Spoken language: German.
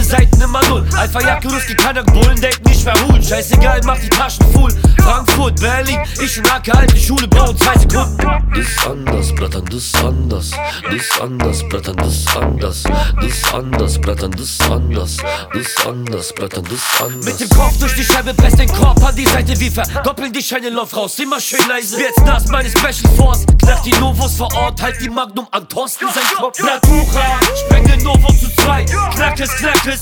Seiten immer null. Alpha Jacke, Ruski, Kanak, Bullen, denken nicht mehr holen. Scheißegal, mach die Taschen voll. Frankfurt, Berlin, ich und Acker, alte Schule, bauen 2 Sekunden. Das ist anders, Brattern, das ist anders. Das ist anders, Brattern, das ist anders. Das ist anders, Brattern, das ist anders. Das ist anders, Brattern, das ist anders. Mit dem Kopf durch die Scheibe, presst den Korb an die Seite. Wir verdoppeln die Scheine, lauf raus, immer schön leise. Jetzt das meine Special Force, knack die Novos vor Ort, halt die Magnum an Thorsten sein Kopf. Natura, spreng den Novo zu 2, knack es,